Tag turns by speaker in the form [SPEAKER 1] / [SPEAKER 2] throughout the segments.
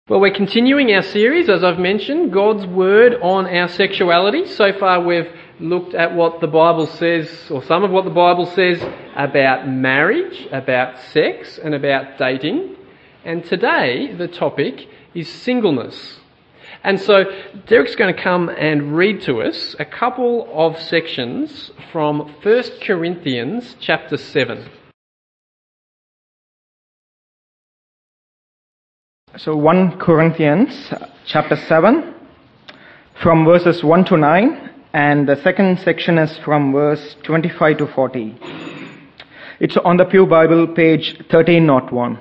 [SPEAKER 1] Well, we're continuing our series, as I've mentioned, God's Word on our sexuality. So far we've looked at what the Bible says, or some of what the Bible says about marriage, about sex, and about dating. And today the topic is singleness. And so Derek's going to come and read to us a couple of sections from 1 Corinthians chapter 7.
[SPEAKER 2] So 1 Corinthians chapter 7 from verses 1 to 9, and the second section is from verse 25 to 40. It's on the Pew Bible, page 1301.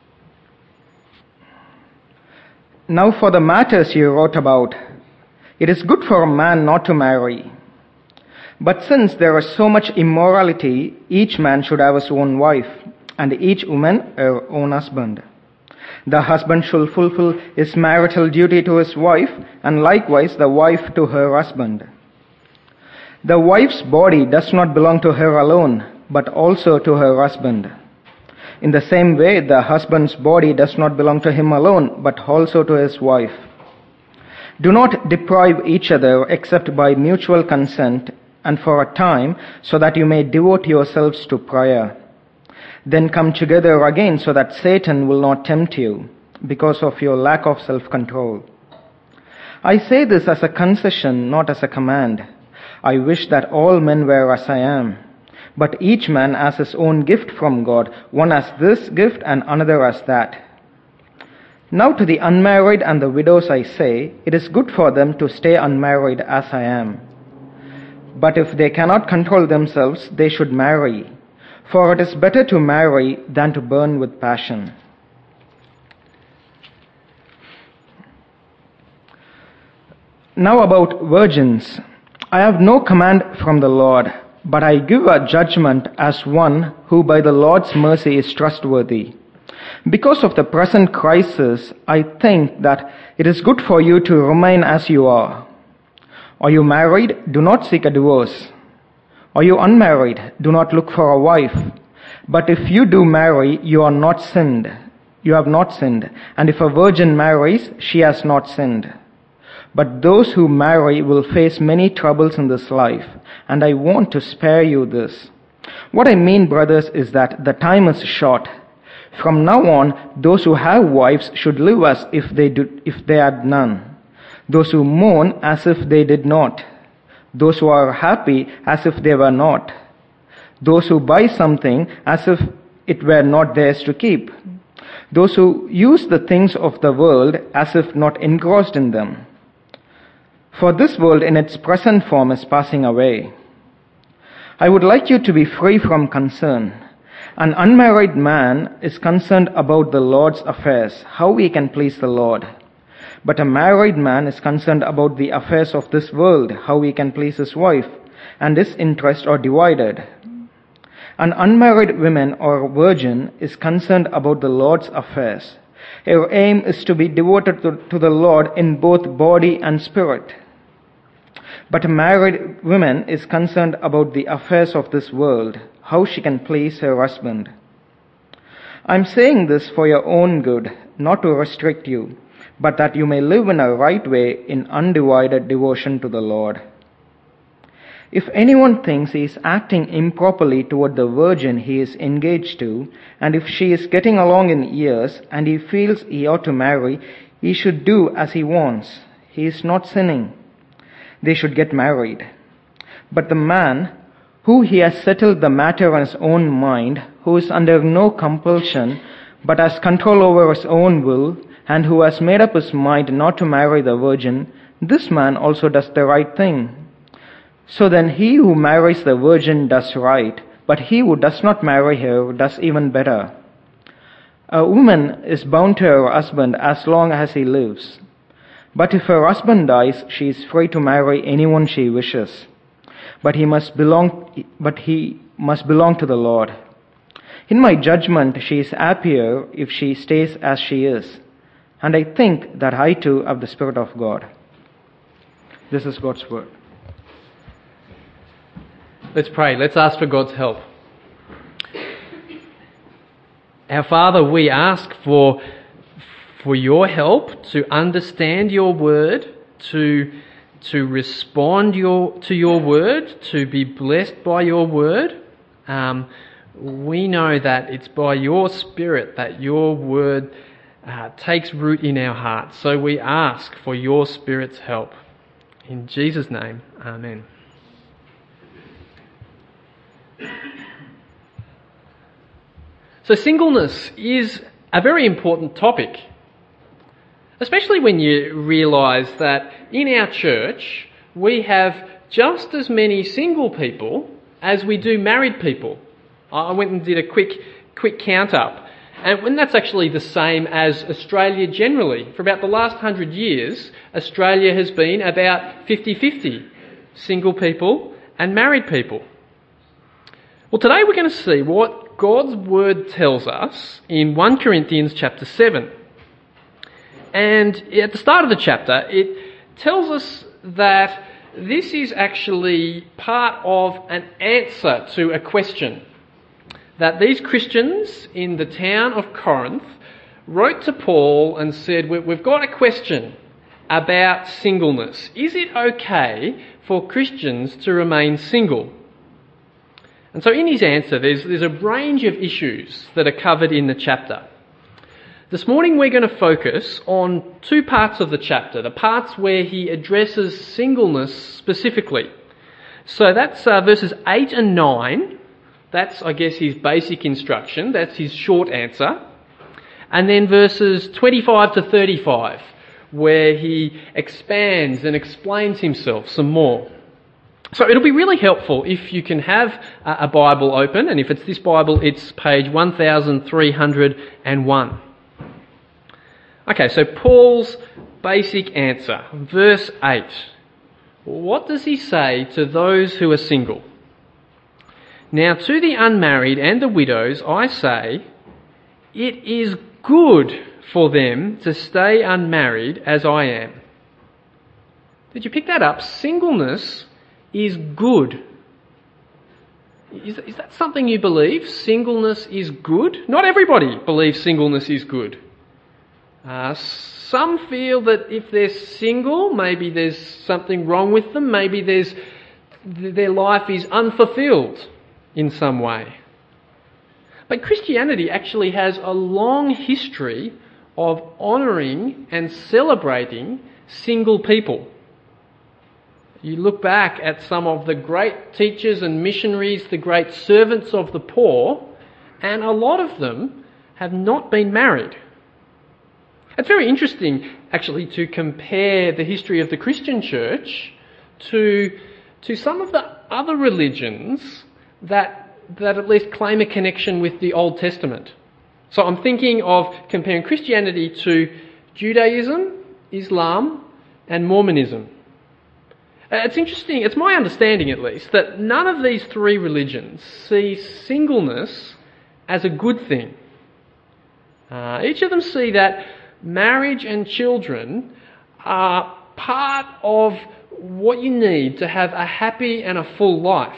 [SPEAKER 2] Now for the matters you wrote about, it is good for a man not to marry. But since there is so much immorality, each man should have his own wife, and each woman her own husband. The husband should fulfill his marital duty to his wife, and likewise the wife to her husband. The wife's body does not belong to her alone, but also to her husband. In the same way, the husband's body does not belong to him alone, but also to his wife. Do not deprive each other except by mutual consent and for a time, so that you may devote yourselves to prayer. Then come together again so that Satan will not tempt you because of your lack of self-control. I say this as a concession, not as a command. I wish that all men were as I am. But each man has his own gift from God, one has this gift and another has that. Now to the unmarried and the widows I say, it is good for them to stay unmarried as I am. But if they cannot control themselves, they should marry. For it is better to marry than to burn with passion. Now about virgins. I have no command from the Lord, but I give a judgment as one who by the Lord's mercy is trustworthy. Because of the present crisis, I think that it is good for you to remain as you are. Are you married? Do not seek a divorce. Are you unmarried? Do not look for a wife. But if you do marry, you have not sinned. And if a virgin marries, she has not sinned. But those who marry will face many troubles in this life, and I want to spare you this. What I mean, brothers, is that the time is short. From now on, those who have wives should live as if they had none. Those who mourn as if they did not. Those who are happy as if they were not. Those who buy something as if it were not theirs to keep. Those who use the things of the world as if not engrossed in them. For this world in its present form is passing away. I would like you to be free from concern. An unmarried man is concerned about the Lord's affairs, how he can please the Lord. But a married man is concerned about the affairs of this world, how he can please his wife, and his interests are divided. An unmarried woman or virgin is concerned about the Lord's affairs. Her aim is to be devoted to the Lord in both body and spirit. But a married woman is concerned about the affairs of this world, how she can please her husband. I'm saying this for your own good, not to restrict you, but that you may live in a right way in undivided devotion to the Lord. If anyone thinks he is acting improperly toward the virgin he is engaged to, and if she is getting along in years, and he feels he ought to marry, he should do as he wants. He is not sinning. They should get married. But the man, who he has settled the matter on his own mind, who is under no compulsion, but has control over his own will, and who has made up his mind not to marry the virgin, this man also does the right thing. So then he who marries the virgin does right, but he who does not marry her does even better. A woman is bound to her husband as long as he lives. But if her husband dies, she is free to marry anyone she wishes. But he must belong to the Lord. In my judgment, she is happier if she stays as she is. And I think that I too have the Spirit of God. This is God's word.
[SPEAKER 1] Let's pray. Let's ask for God's help. Our Father, we ask for for your help to understand your word, to respond to your word, to be blessed by your word. We know that it's by your Spirit that your word takes root in our hearts. So we ask for your Spirit's help. In Jesus' name, amen. So singleness is a very important topic, especially when you realise that in our church we have just as many single people as we do married people. I went and did a quick count up, and that's actually the same as Australia generally. For about the last 100 years, Australia has been about 50-50, single people and married people. Well, today we're going to see what God's Word tells us in 1 Corinthians chapter 7. And at the start of the chapter, it tells us that this is actually part of an answer to a question that these Christians in the town of Corinth wrote to Paul and said, we've got a question about singleness. Is it okay for Christians to remain single? And so in his answer, there's a range of issues that are covered in the chapter. This morning we're going to focus on two parts of the chapter, the parts where he addresses singleness specifically. So that's verses 8 and 9. That's, I guess, his basic instruction. That's his short answer. And then verses 25 to 35, where he expands and explains himself some more. So it'll be really helpful if you can have a Bible open, and if it's this Bible, it's page 1301. Okay, so Paul's basic answer, verse 8. What does he say to those who are single? Now to the unmarried and the widows I say, it is good for them to stay unmarried as I am. Did you pick that up? Singleness is good. Is that something you believe? Singleness is good? Not everybody believes singleness is good. Some feel that if they're single, maybe there's something wrong with them. Maybe their life is unfulfilled in some way. But Christianity actually has a long history of honouring and celebrating single people. You look back at some of the great teachers and missionaries, the great servants of the poor, and a lot of them have not been married. It's very interesting, actually, to compare the history of the Christian church to some of the other religions that at least claim a connection with the Old Testament. So I'm thinking of comparing Christianity to Judaism, Islam, and Mormonism. It's interesting, it's my understanding at least, that none of these three religions see singleness as a good thing. Each of them see that marriage and children are part of what you need to have a happy and a full life.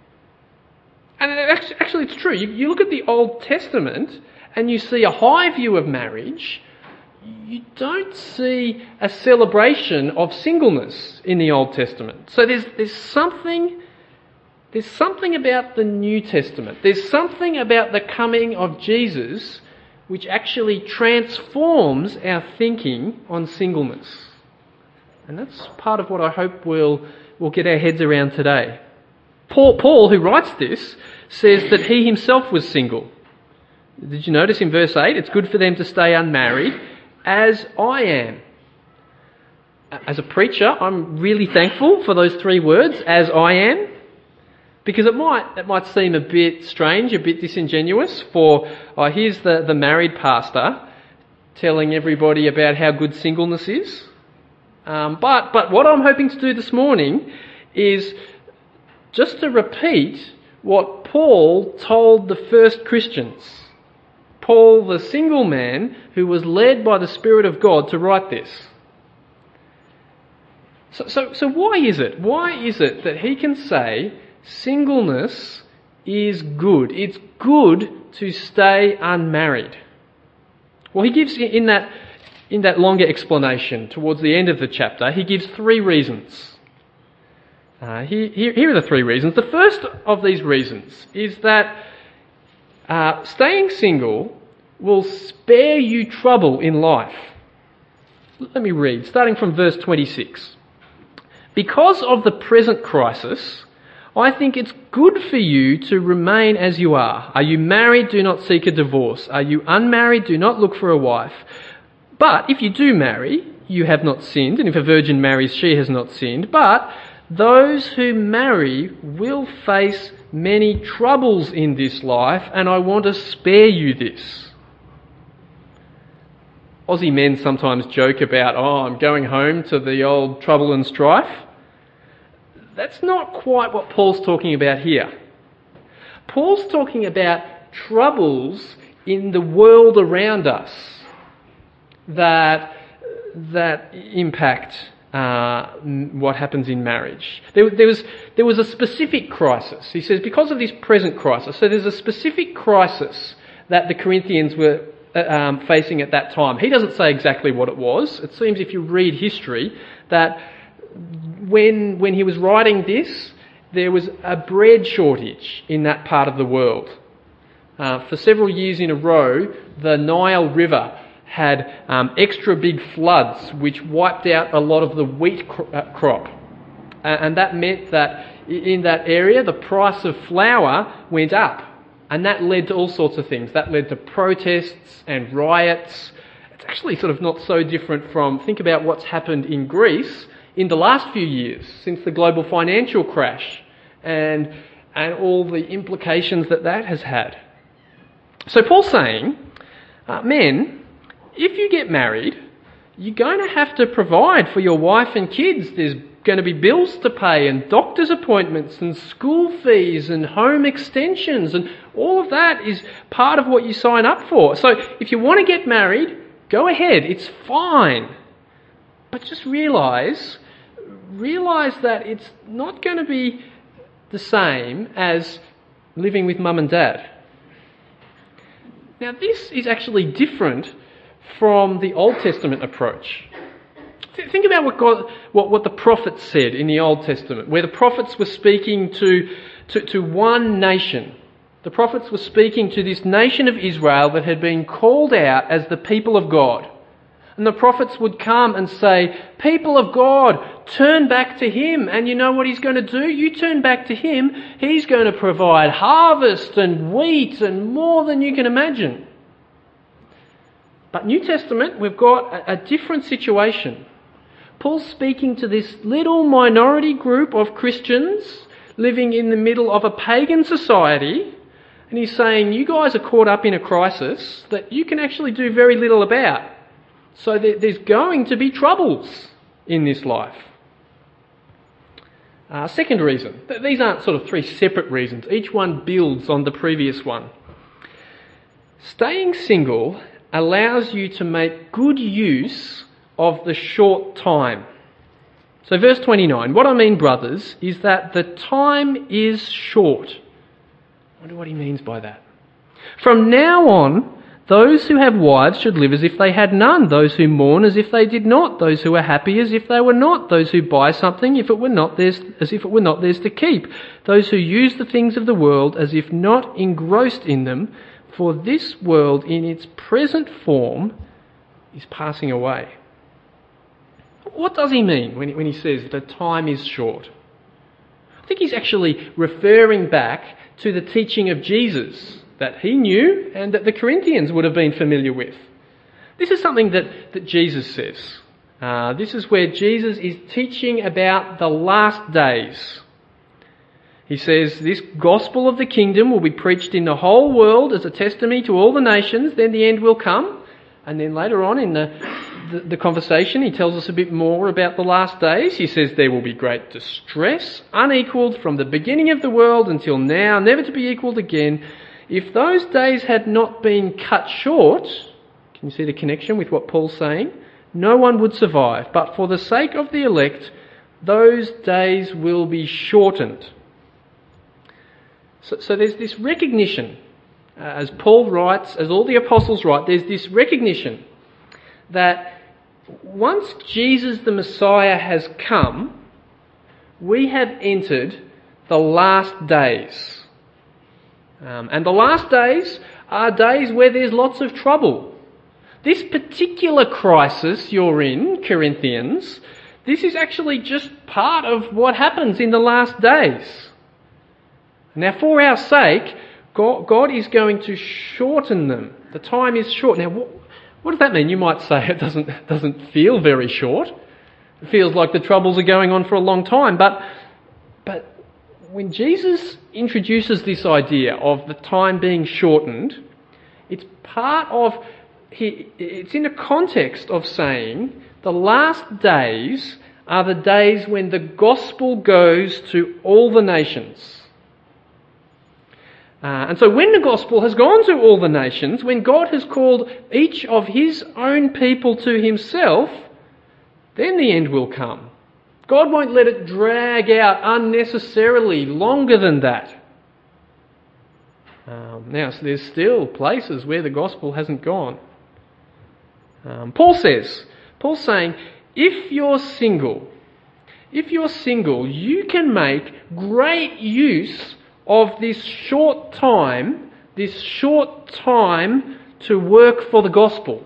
[SPEAKER 1] And actually it's true. You look at the Old Testament and you see a high view of marriage. You don't see a celebration of singleness in the Old Testament. So there's something about the New Testament. There's something about the coming of Jesus which actually transforms our thinking on singleness. And that's part of what I hope we'll get our heads around today. Paul, who writes this, says that he himself was single. Did you notice in verse 8, it's good for them to stay unmarried, as I am. As a preacher, I'm really thankful for those three words, as I am, because it might seem a bit strange, a bit disingenuous for, here's the married pastor telling everybody about how good singleness is. But what I'm hoping to do this morning is just to repeat what Paul told the first Christians. Paul, the single man who was led by the Spirit of God to write this. So why is it? Why is it that he can say singleness is good? It's good to stay unmarried. Well, he gives in that in that longer explanation towards the end of the chapter, he gives 3 reasons. Here are the 3 reasons. The first of these reasons is that staying single will spare you trouble in life. Let me read, starting from verse 26. Because of the present crisis, I think it's good for you to remain as you are. Are you married? Do not seek a divorce. Are you unmarried? Do not look for a wife. But if you do marry, you have not sinned, and if a virgin marries, she has not sinned. But those who marry will face many troubles in this life, and I want to spare you this. Aussie men sometimes joke about, I'm going home to the old trouble and strife. That's not quite what Paul's talking about here. Paul's talking about troubles in the world around us that impact what happens in marriage. There was a specific crisis. He says because of this present crisis. So there's a specific crisis that the Corinthians were facing at that time. He doesn't say exactly what it was. It seems if you read history that when he was writing this, there was a bread shortage in that part of the world. For several years in a row, the Nile River had extra big floods which wiped out a lot of the wheat crop. And that meant that in that area, the price of flour went up. And that led to all sorts of things. That led to protests and riots. It's actually sort of not so different from, think about what's happened in Greece in the last few years, since the global financial crash and all the implications that has had. So Paul's saying, men, if you get married, you're going to have to provide for your wife and kids. There's going to be bills to pay and doctor's appointments and school fees and home extensions, and all of that is part of what you sign up for. So if you want to get married, go ahead, it's fine. But just realise that it's not going to be the same as living with mum and dad. Now this is actually different from the Old Testament approach. Think about what the prophets said in the Old Testament, where the prophets were speaking to one nation. The prophets were speaking to this nation of Israel that had been called out as the people of God. And the prophets would come and say, people of God, turn back to Him. And you know what He's going to do? You turn back to Him, He's going to provide harvest and wheat and more than you can imagine. But New Testament, we've got a different situation. Paul's speaking to this little minority group of Christians living in the middle of a pagan society, and he's saying, you guys are caught up in a crisis that you can actually do very little about. So there's going to be troubles in this life. Second reason. These aren't sort of 3 separate reasons. Each one builds on the previous one. Staying single allows you to make good use of the short time. So verse 29, what I mean, brothers, is that the time is short. I wonder what he means by that. From now on, those who have wives should live as if they had none, those who mourn as if they did not, those who are happy as if they were not, those who buy something if it were not theirs, as if it were not theirs to keep, those who use the things of the world as if not engrossed in them, for this world in its present form is passing away. What does he mean when he says the time is short? I think he's actually referring back to the teaching of Jesus that he knew and that the Corinthians would have been familiar with. This is something that Jesus says. This is where Jesus is teaching about the last days. He says, this gospel of the kingdom will be preached in the whole world as a testimony to all the nations, then the end will come. And then later on in the conversation, he tells us a bit more about the last days. He says there will be great distress, unequalled from the beginning of the world until now, never to be equalled again. If those days had not been cut short, can you see the connection with what Paul's saying? No one would survive. But for the sake of the elect, those days will be shortened. So there's this recognition, as Paul writes, as all the apostles write, there's this recognition that once Jesus the Messiah has come, we have entered the last days. And the last days are days where there's lots of trouble. This particular crisis you're in, Corinthians, this is actually just part of what happens in the last days. Now, for our sake, God is going to shorten them. The time is short. Now, what does that mean? You might say it doesn't feel very short. It feels like the troubles are going on for a long time. But when Jesus introduces this idea of the time being shortened, it's in the context of saying the last days are the days when the gospel goes to all the nations. And so when the gospel has gone to all the nations, when God has called each of his own people to himself, then the end will come. God won't let it drag out unnecessarily longer than that. Now, so there's still places where the gospel hasn't gone. Paul's saying, if you're single, you can make great use of this short time to work for the gospel.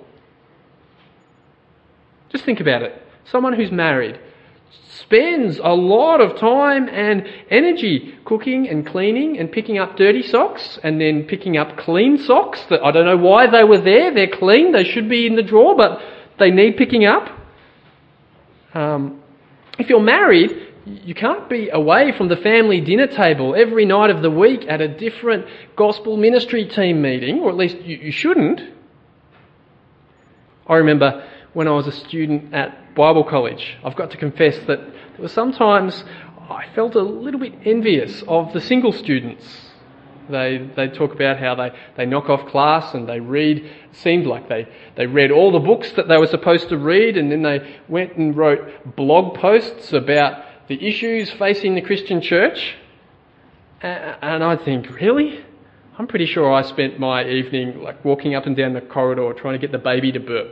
[SPEAKER 1] Just think about it. Someone who's married spends a lot of time and energy cooking and cleaning and picking up dirty socks and then picking up clean socks that I don't know why they were there. They're clean. They should be in the drawer, but they need picking up. If you're married, you can't be away from the family dinner table every night of the week at a different gospel ministry team meeting, or at least you shouldn't. I remember when I was a student at Bible college, I've got to confess that there were sometimes I felt a little bit envious of the single students. They talk about how they knock off class and they read, it seemed like they read all the books that they were supposed to read, and then they went and wrote blog posts about the issues facing the Christian church. And I think, really? I'm pretty sure I spent my evening like walking up and down the corridor trying to get the baby to burp.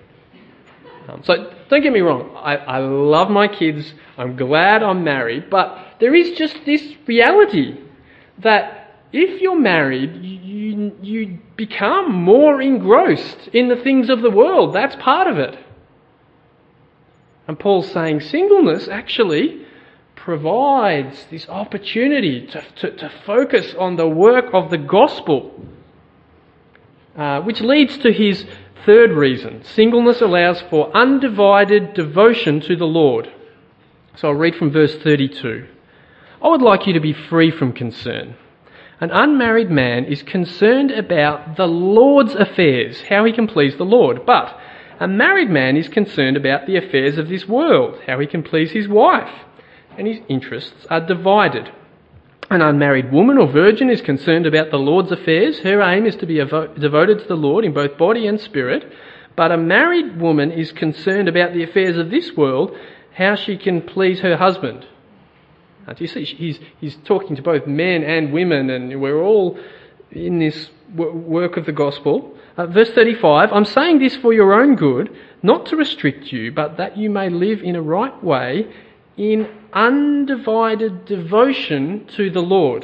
[SPEAKER 1] So don't get me wrong, I love my kids, I'm glad I'm married, but there is just this reality that if you're married, you become more engrossed in the things of the world. That's part of it. And Paul's saying singleness actually provides this opportunity to focus on the work of the gospel, which leads to his third reason. Singleness allows for undivided devotion to the Lord. So I'll read from verse 32. I would like you to be free from concern. An unmarried man is concerned about the Lord's affairs, how he can please the Lord. But a married man is concerned about the affairs of this world, how he can please his wife. And his interests are divided. An unmarried woman or virgin is concerned about the Lord's affairs. Her aim is to be devoted to the Lord in both body and spirit. But a married woman is concerned about the affairs of this world, how she can please her husband. Now, do you see, he's talking to both men and women, and we're all in this work of the gospel. Verse 35, I'm saying this for your own good, not to restrict you, but that you may live in a right way, in undivided devotion to the Lord.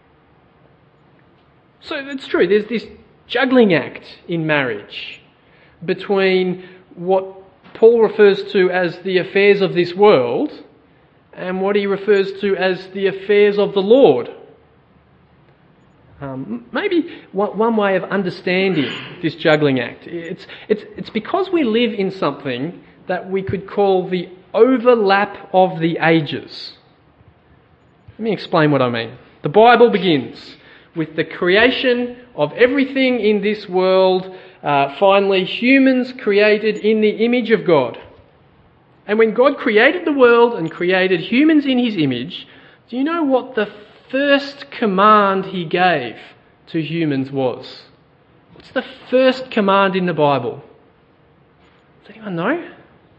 [SPEAKER 1] So it's true, there's this juggling act in marriage between what Paul refers to as the affairs of this world and what he refers to as the affairs of the Lord. Maybe one way of understanding this juggling act, it's because we live in something that we could call the overlap of the ages. Let me explain what I mean. The Bible begins with the creation of everything in this world, finally humans created in the image of God. And when God created the world and created humans in his image, do you know what the first command he gave to humans was? What's the first command in the Bible? Does anyone know?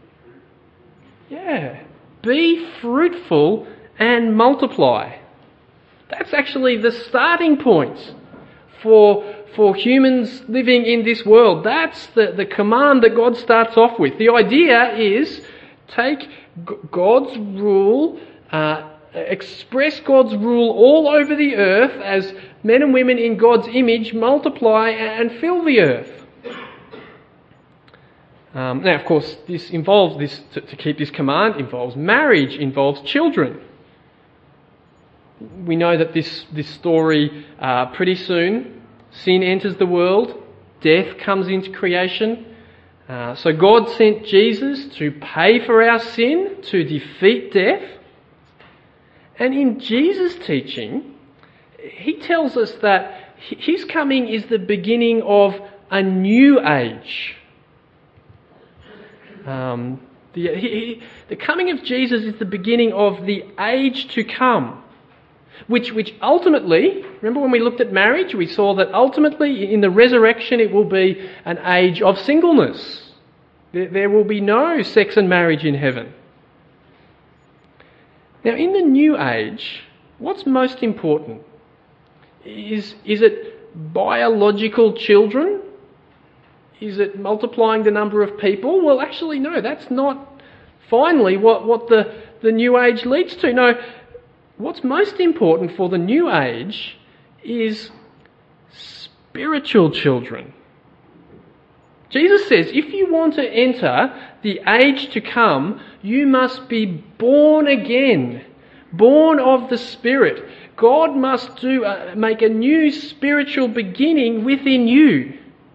[SPEAKER 1] Yeah. Be fruitful and multiply. That's actually the starting point for for humans living in this world. That's the command that God starts off with. The idea is take God's rule, express God's rule all over the earth as men and women in God's image multiply and fill the earth. Now, of course, to keep this command involves marriage, involves children. We know that this story, pretty soon, sin enters the world, death comes into creation. So God sent Jesus to pay for our sin, to defeat death. And in Jesus' teaching, he tells us that his coming is the beginning of a new age. The coming of Jesus is the beginning of the age to come, which ultimately, remember when we looked at marriage, we saw that ultimately in the resurrection it will be an age of singleness. There will be no sex and marriage in heaven. Now in the new age, what's most important? Is it biological children? Is it multiplying the number of people? Well, actually, no, that's not finally what the new age leads to. No, what's most important for the new age is spiritual children. Jesus says, if you want to enter the age to come, you must be born again, born of the Spirit. God must make a new spiritual beginning within you.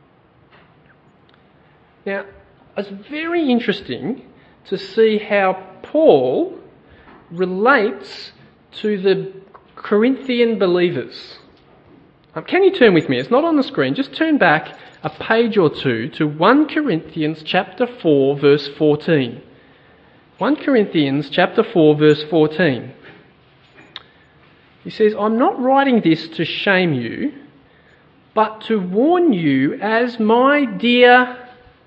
[SPEAKER 1] Now, it's very interesting to see how Paul relates to the Corinthian believers. Can you turn with me? It's not on the screen. Just turn back a page or two to 1 Corinthians chapter 4, verse 14. 1 Corinthians chapter 4, verse 14. He says, I'm not writing this to shame you, but to warn you as my dear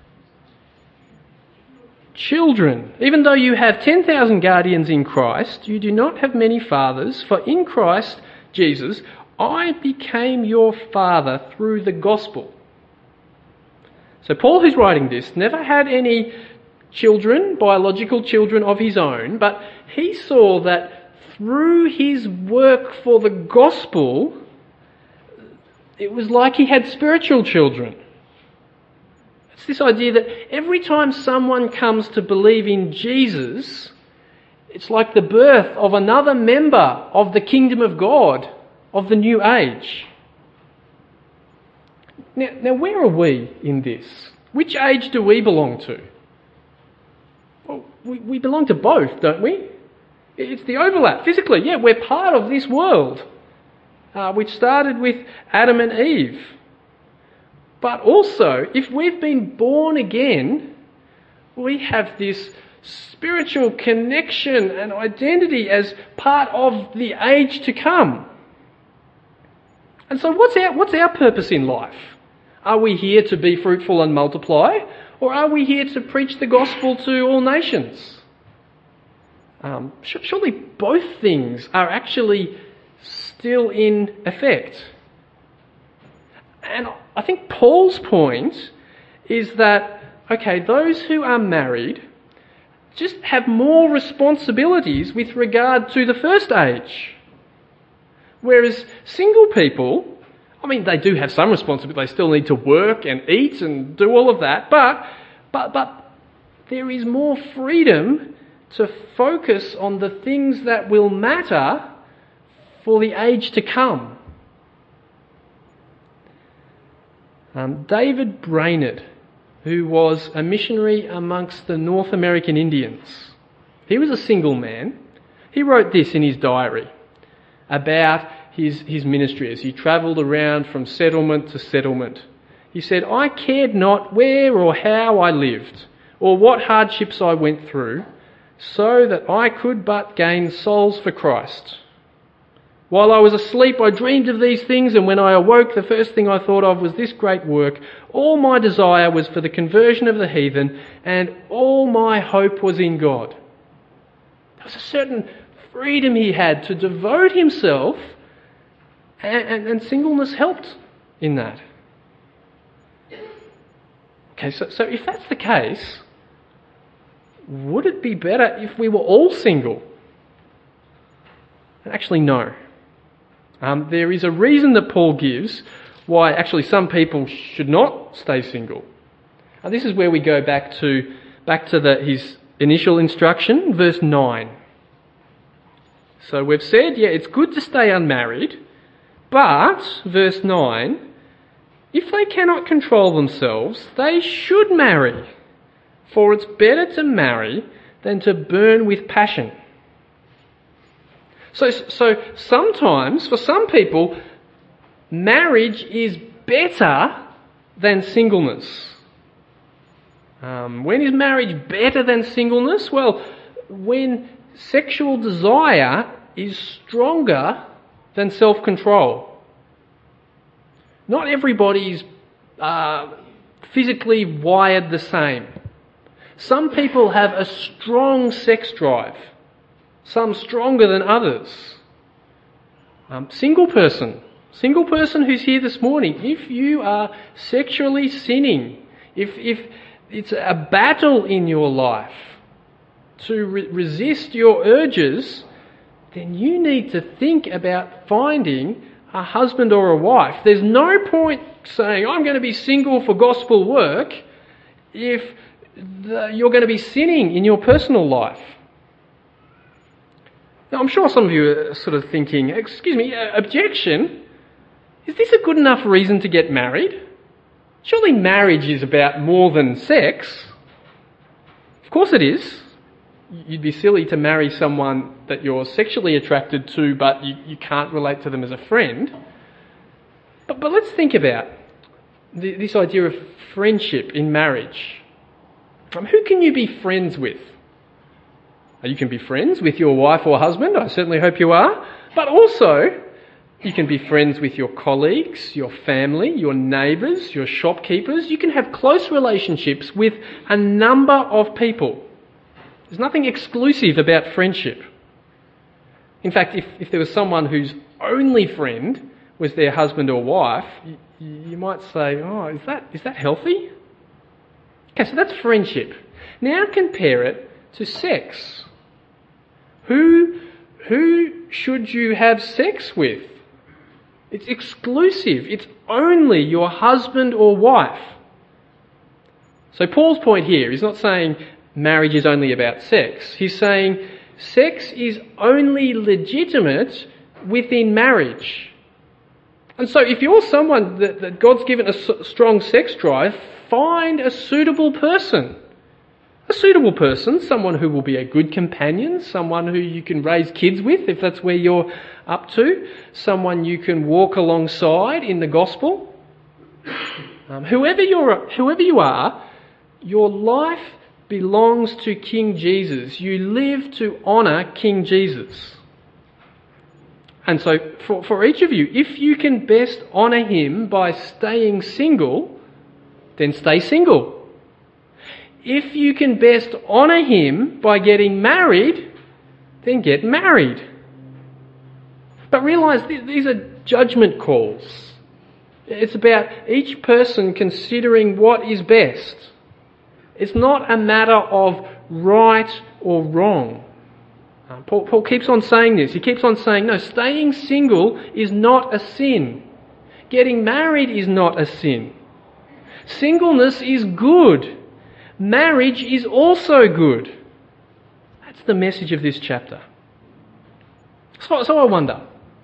[SPEAKER 1] children. Even though you have 10,000 guardians in Christ, you do not have many fathers, for in Christ Jesus, I became your father through the gospel. So Paul, who's writing this, never had any children, biological children of his own, but he saw that through his work for the gospel, it was like he had spiritual children. It's this idea that every time someone comes to believe in Jesus, it's like the birth of another member of the kingdom of God, of the new age. Now where are we in this? Which age do we belong to? Well, we belong to both, don't we? It's the overlap. Physically, yeah, we're part of this world, which started with Adam and Eve. But also, if we've been born again, we have this spiritual connection and identity as part of the age to come. And so what's our purpose in life? Are we here to be fruitful and multiply? Or are we here to preach the gospel to all nations? Surely both things are actually still in effect. And I think Paul's point is that, okay, those who are married just have more responsibilities with regard to the first age. Whereas single people, I mean, they do have some responsibility. They still need to work and eat and do all of that. But there is more freedom to focus on the things that will matter for the age to come. David Brainerd, who was a missionary amongst the North American Indians, he was a single man. He wrote this in his diary about his ministry as he travelled around from settlement to settlement. He said, I cared not where or how I lived, or what hardships I went through, so that I could but gain souls for Christ. While I was asleep, I dreamed of these things, and when I awoke, the first thing I thought of was this great work. All my desire was for the conversion of the heathen, and all my hope was in God. There was a certain freedom he had to devote himself, and singleness helped in that. Okay, so if that's the case, would it be better if we were all single? Actually, no. There is a reason that Paul gives why actually some people should not stay single. This is where we go back to his initial instruction, verse 9. So we've said, it's good to stay unmarried, but, verse 9, if they cannot control themselves, they should marry, for it's better to marry than to burn with passion. So sometimes, for some people, marriage is better than singleness. When is marriage better than singleness? Well, when sexual desire is stronger than self-control. Not everybody's physically wired the same. Some people have a strong sex drive, some stronger than others. Single person who's here this morning, if you are sexually sinning, if it's a battle in your life to resist your urges, then you need to think about finding a husband or a wife. There's no point saying, I'm going to be single for gospel work, if you're going to be sinning in your personal life. Now, I'm sure some of you are sort of thinking, excuse me, objection? Is this a good enough reason to get married? Surely marriage is about more than sex. Of course it is. You'd be silly to marry someone that you're sexually attracted to, but you can't relate to them as a friend. But let's think about this idea of friendship in marriage. Who can you be friends with? You can be friends with your wife or husband, I certainly hope you are, but also you can be friends with your colleagues, your family, your neighbours, your shopkeepers. You can have close relationships with a number of people. There's nothing exclusive about friendship. In fact, if there was someone whose only friend was their husband or wife, you might say, is that healthy? Okay, so that's friendship. Now compare it to sex. Who should you have sex with? It's exclusive. It's only your husband or wife. So Paul's point here is not saying marriage is only about sex. He's saying sex is only legitimate within marriage. And so if you're someone that God's given a strong sex drive, find a suitable person. A suitable person, someone who will be a good companion, someone who you can raise kids with if that's where you're up to, someone you can walk alongside in the gospel. Whoever you are, your life belongs to King Jesus. You live to honour King Jesus. And so for each of you, if you can best honour him by staying single, then stay single. If you can best honour him by getting married, then get married. But realise these are judgment calls. It's about each person considering what is best. It's not a matter of right or wrong. Paul keeps on saying this. He keeps on saying, no, staying single is not a sin. Getting married is not a sin. Singleness is good. Marriage is also good. That's the message of this chapter. So I wonder,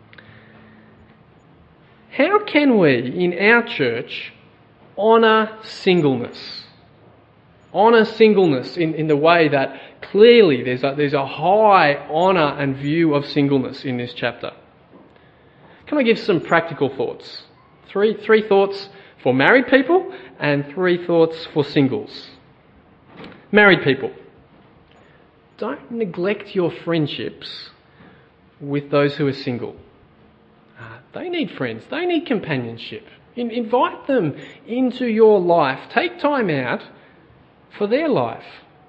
[SPEAKER 1] how can we in our church honour singleness? Honour singleness in the way that clearly there's a high honour and view of singleness in this chapter. Can I give some practical thoughts? Three thoughts for married people and 3 thoughts for singles. Married people, don't neglect your friendships with those who are single. They need friends. They need companionship. Invite them into your life. Take time out for their life.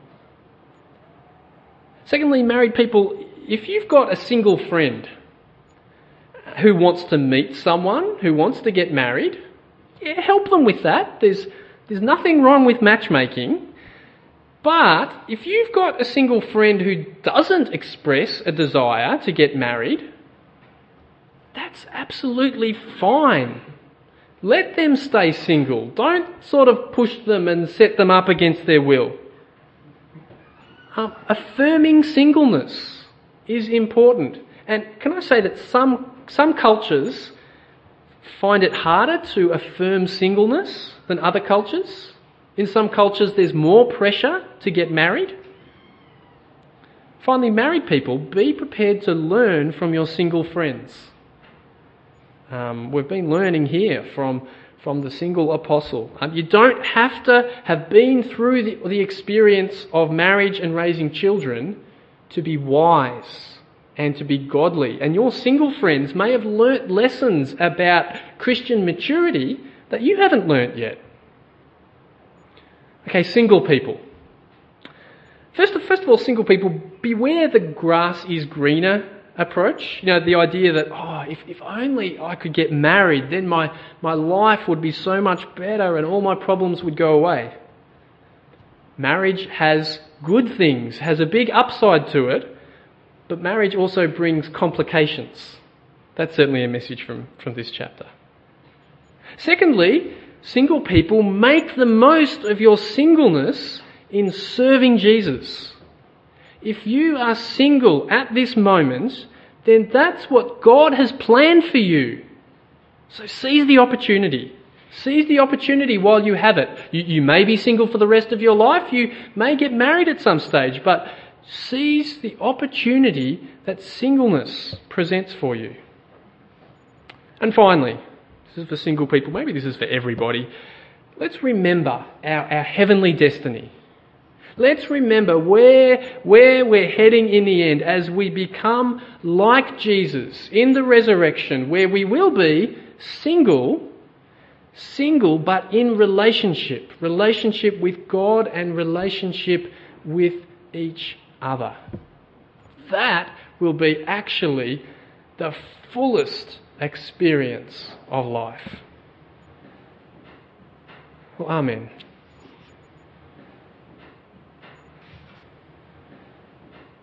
[SPEAKER 1] Secondly, married people, if you've got a single friend who wants to meet someone, who wants to get married, help them with that. There's nothing wrong with matchmaking, but if you've got a single friend who doesn't express a desire to get married, that's absolutely fine. Let them stay single. Don't sort of push them and set them up against their will. Affirming singleness is important. And can I say that some cultures find it harder to affirm singleness than other cultures? In some cultures there's more pressure to get married. Finally, married people, be prepared to learn from your single friends. We've been learning here from the single apostle. You don't have to have been through the experience of marriage and raising children to be wise and to be godly. And your single friends may have learnt lessons about Christian maturity that you haven't learnt yet. Okay, single people. First of all, single people, beware the grass is greener approach. You know, the idea that, if only I could get married, then my life would be so much better and all my problems would go away. Marriage has good things, has a big upside to it, but marriage also brings complications. That's certainly a message from this chapter. Secondly, single people, make the most of your singleness in serving Jesus. If you are single at this moment, then that's what God has planned for you. So seize the opportunity. Seize the opportunity while you have it. You may be single for the rest of your life. You may get married at some stage, but seize the opportunity that singleness presents for you. And finally, this is for single people, maybe this is for everybody, let's remember our heavenly destiny. Let's remember where we're heading in the end as we become like Jesus in the resurrection, where we will be single but in relationship with God and relationship with each other. That will be actually the fullest experience of life. Well, amen.